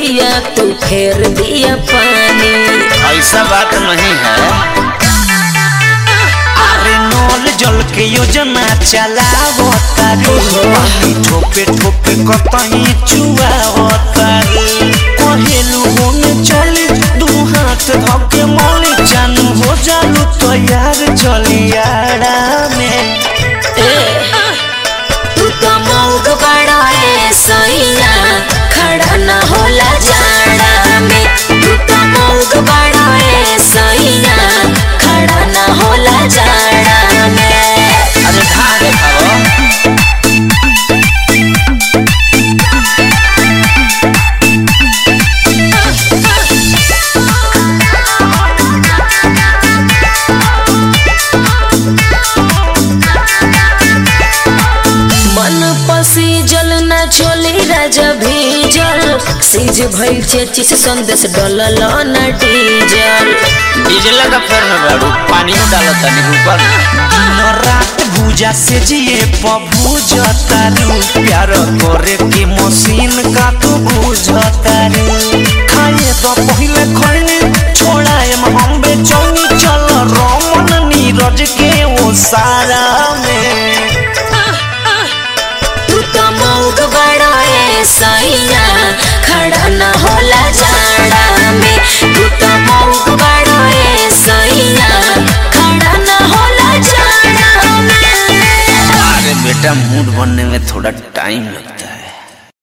चोलिया तू फेर दिया पानी। ऐसा बात नहीं है। अरे नल जल के योजना चलावो तारू, ठोपे ठोपे कतही चुआवो तारू। कहेलू होने चली दू हाथ धके मली, जानू हो जालू तो यार चलियाड़ा में। तू तो मौग बड़ा है सैया, खड़ा न होला जाड़ा में। तू तो मौग बड़ा है सैया, खड़ा न होला जाड़ा में। अरे धारे खाओ। मन पसी जल न छोली राजा भीजल, सीज भइल चेचिस संदेश डलल न डीजल। डीजल का फेर में बारू, पानी में डालो तनी ऊपर। दिन रात भूजा से जिए पभूजतारू, प्यार करे के मशीन का तू भूजतारू। खाए तो पहले खैनी छोड़ाए हम बेचौनी, चल रमन नीरज के वो सारा में। तू तो मौग बड़ा है सैया, खड़ा न होला जाड़ा में। तू तो मौग बड़ा है सैया, खड़ा न होला जाड़ा में। अरे बेटा मूड बनने में थोड़ा टाइम लगता है।